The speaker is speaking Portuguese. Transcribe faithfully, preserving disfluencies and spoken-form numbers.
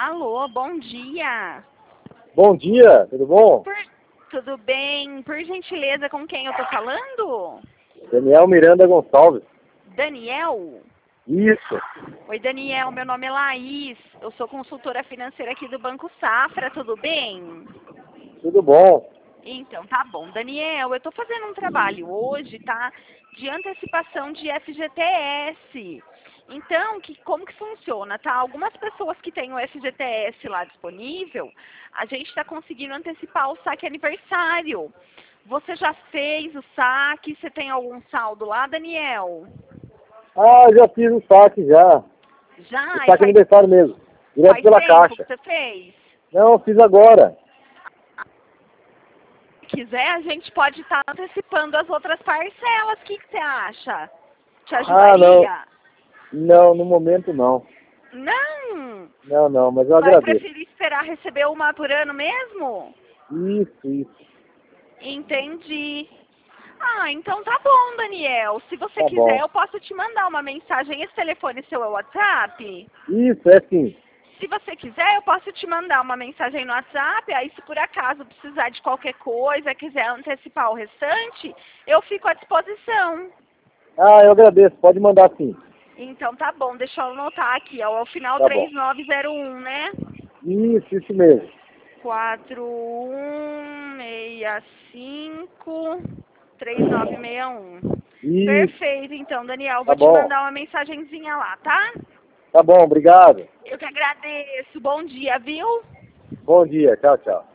Alô, bom dia. Bom dia, tudo bom? Por... Tudo bem? Por gentileza, com quem eu tô falando? Daniel Miranda Gonçalves. Daniel? Isso. Oi, Daniel, meu nome é Laís. Eu sou consultora financeira aqui do Banco Safra, tudo bem? Tudo bom. Então, tá bom. Daniel, eu tô fazendo um trabalho hoje, tá? De antecipação de F G T S. Então, que, como que funciona, tá? Algumas pessoas que têm o F G T S lá disponível, a gente está conseguindo antecipar o saque aniversário. Você já fez o saque? Você tem algum saldo lá, Daniel? Ah, já fiz o saque já. Já? O E saque faz, aniversário mesmo. Direto faz pela tempo que caixa. você fez? Não, fiz agora. Se quiser, a gente pode estar antecipando as outras parcelas. O que, que você acha? Te Ah, não. ajudaria? Não, no momento não. Não! Não, não, mas eu Vai agradeço. preferir esperar receber uma por ano mesmo? Isso, isso. Entendi. Ah, então tá bom, Daniel. Se você Tá quiser, bom. eu posso te mandar uma mensagem. Esse telefone seu é o WhatsApp? Isso, é sim. Se você quiser, eu posso te mandar uma mensagem no WhatsApp. Aí, se por acaso precisar de qualquer coisa, quiser antecipar o restante, eu fico à disposição. Ah, eu agradeço. Pode mandar sim. Então tá bom, deixa eu anotar aqui, ó, é o final Tá bom. três nove zero um, né? Isso, isso mesmo. quatro um seis cinco três nove seis um. Isso. Perfeito, então, Daniel, Tá vou te bom. mandar uma mensagenzinha lá, tá? Tá bom, obrigado. Eu que agradeço, bom dia, viu? Bom dia. Tchau, tchau.